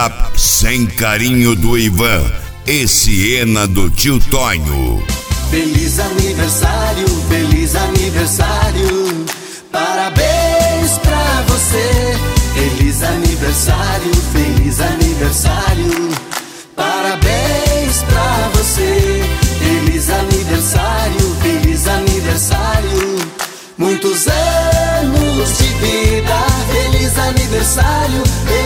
WhatsApp sem carinho do Ivan e Siena do tio Tonho. Feliz aniversário, parabéns pra você. Feliz aniversário, parabéns pra você. Feliz aniversário, muitos anos de vida. Feliz aniversário,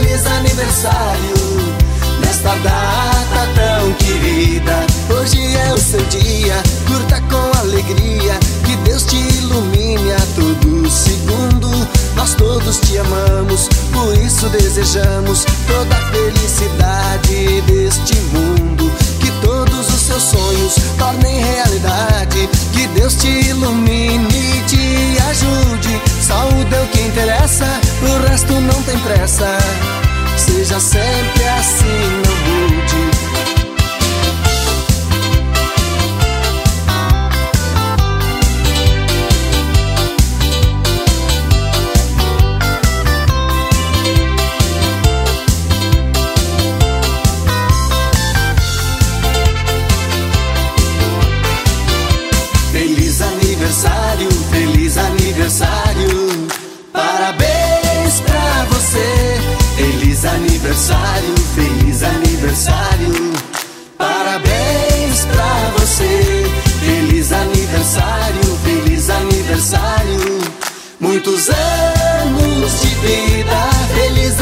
nesta data tão querida. Hoje é o seu dia, curta com alegria. Que Deus te ilumine a todo segundo. Nós todos te amamos, por isso desejamos toda a felicidade deste mundo. Que todos os seus sonhos tornem realidade. Que Deus te ilumine e te ajude. Saúde é o que interessa, o resto não tem pressa. Seja sempre assim, não mude. Feliz aniversário, parabéns pra você. Feliz aniversário, parabéns pra você. Feliz aniversário, muitos anos de vida. Feliz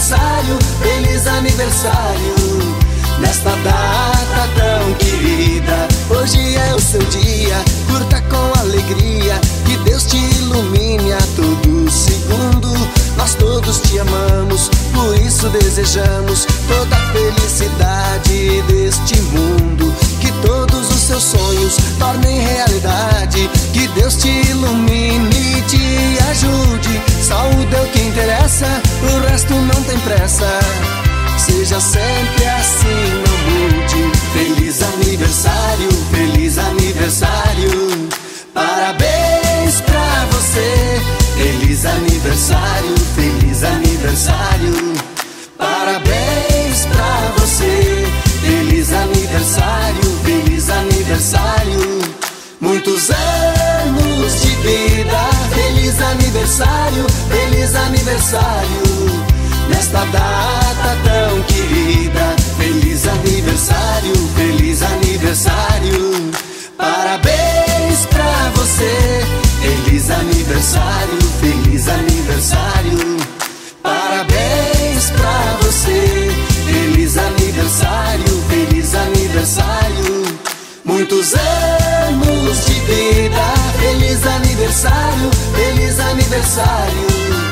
aniversário, nesta data tão querida. Hoje é o seu dia, curta com alegria. Que Deus te ilumine a todo segundo. Nós todos te amamos, por isso desejamos toda a felicidade deste mundo. Que todos os seus sonhos tornem realidade. Que Deus te ilumine e te ajude. Saúde é o que interessa, o resto não tem pressa. Seja sempre assim, não mude. Feliz aniversário, parabéns pra você. Feliz aniversário, parabéns pra você. Feliz aniversário, muitos anos de vida. Feliz aniversário, nesta data tão querida. Feliz aniversário, parabéns pra você. Feliz aniversário, parabéns pra você. Feliz aniversário, muitos anos de vida. Feliz aniversário,